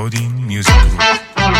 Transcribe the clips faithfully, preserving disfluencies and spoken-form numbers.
برودین میوزیک گروپ.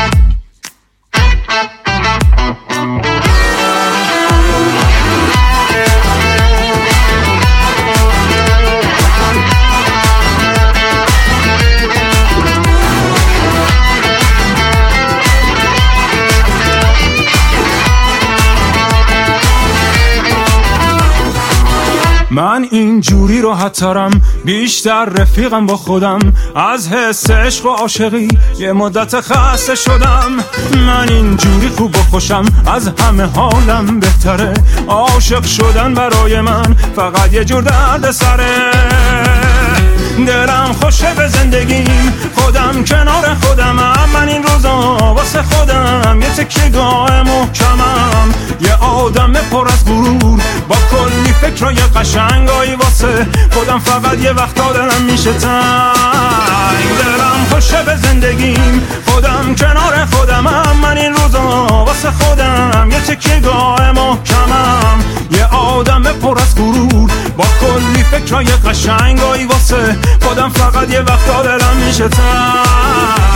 من اینجوری راحت‌ترم، بیشتر رفیقم با خودم، از حس عشق و عاشقی یه مدت خسته شدم. من اینجوری خوب و خوشم، از همه حالم بهتره، عاشق شدن برای من فقط یه جور درد سره. دلم خوشه به زندگیم، خودم کنار خودمم، من این روزا واسه خودم یه تکیه‌گاه محکمم، یه آدم پر از غرور با کلی فکرای قشنگایی واسه خودم، فقط یه وقتا دلم میشه تنگ. دلم خوشه به زندگیم، خودم کنار خودمم، من این روزا واسه خودم یه تکیه‌گاه محکمم، یه آدم پر از غرور با کلی فکرای قشنگایی واسه خودم، فقط یه وقتا دلم میشه تنگ.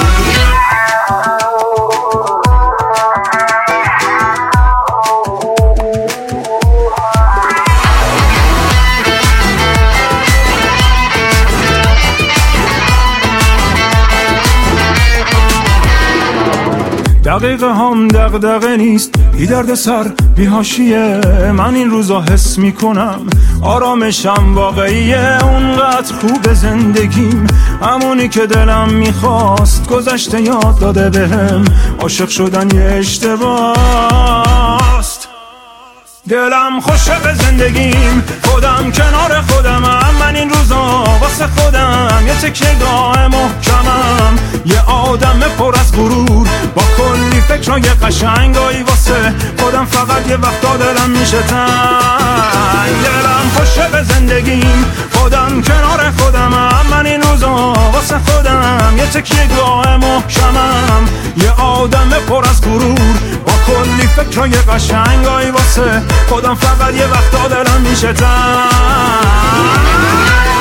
دقیقه هم دغدغه نیست، بی درد سر بی حاشیه، من این روزا حس میکنم آرامشم واقعیه. اونقدر خوب زندگیم، همونی که دلم میخواست، گذشته یاد داده بهم عاشق شدن یه اشتباهست. دلم خوشه به زندگیم، خودم کنار خودمم، من این روزا واسه خودم یه تکیه‌گاه محکمم، یه آدم پر از غرور با کلی فکرای قشنگایی واسه خودم، فقط یه وقتا دلم میشه تنگ. دلم خوشه به زندگیم، خودم کنار خودمم، من این روزا واسه خودم یه تکیه‌گاه محکمم، یه آدم پر از غرور با کلی فکرای قشنگایی واسه خودم، فقط یه وقتا دلم میشه تنگ.